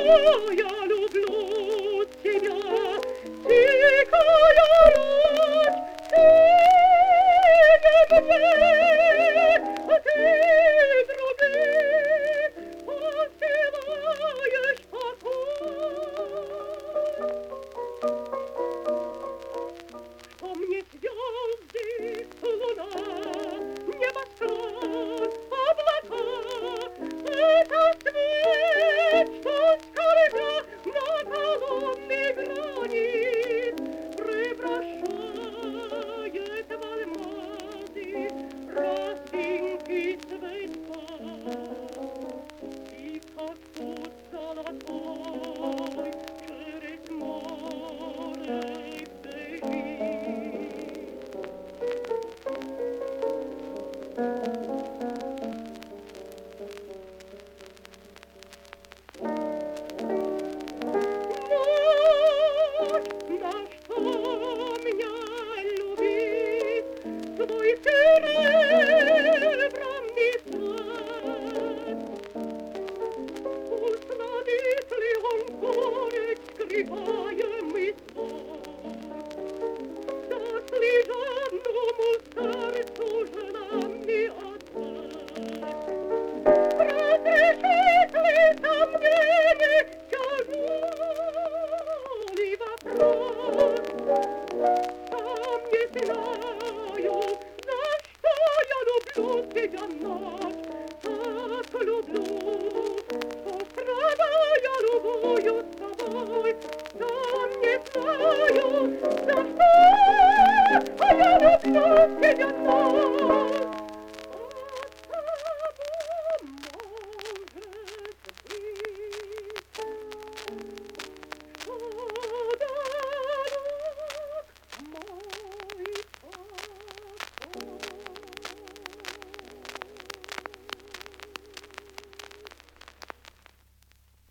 я люблю тебя, тихая ночь, синее мне, а ты другим посылаешь покой. Что мне звезды, луна, небосклон, облака, это свет, что скользя на колонны границ, превращает в алмазы росинки цветка. И как путь золотой через море бежит. Да что меня любит твой серебряный свет? Усладит ли он горечь скрываемый сон? Даст ли жадному сердцу желанный ответ? Разрешит ли сомнение тяжелый вопрос? Сам не знаю, за что я люблю тебя, ночь, так люблю, что страдая любую с тобой. Сам не знаю, за что я люблю тебя, ночь.